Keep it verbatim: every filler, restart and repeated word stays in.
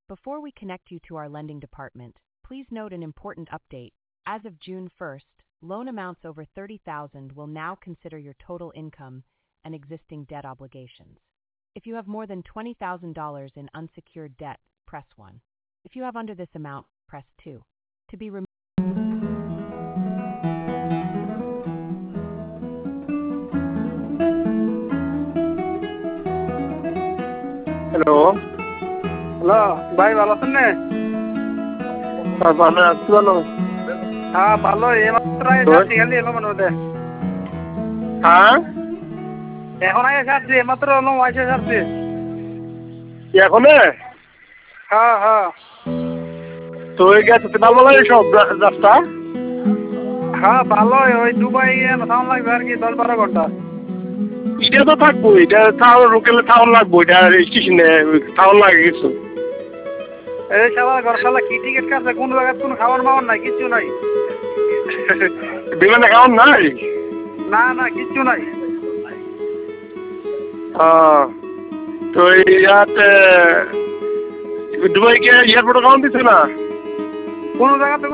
Before we connect you to our lending department, please note an important update. As of June first, loan amounts over thirty thousand dollars will now consider your total income and existing debt obligations. If you have more than twenty thousand dollars in unsecured debt, press one. If you have under this amount, press two. To be removed. Hello hello ভাই, ভালো আছেন না? ভালো আছি। ভালো হ্যাঁ ভালো। এইমাত্র এসে খালি এলো মনে হতে। হ্যাঁ এখন আগে ছাড়ছি, এইমাত্র এলো এসে ছাড়ছি। এখন হ্যাঁ হ্যাঁ তো ওই গেছে ভালো লাগে সব রাস্তা। হ্যাঁ ভালো। ওই দুবাই থাউন লাগবে আর কি, দশ বারো ঘন্টা। এটা তো থাকবো, এটা টাউন লোকেলে টাউন লাগবো, এটা স্টেশনে টাউন লাগে কিছু। এই শালা ঘর শালা কি টিকিট কাটছে, কোন জায়গায় কোনো খাবার মাওয়ার নাই, কিচ্ছু নাই। বিমানে খাওয়ার নাই? না না কিচ্ছু নাই। তো ইয়াতে দুবাইকে এয়ারপোর্টে খাওয়ান দিচ্ছে না কোন জায়গাতে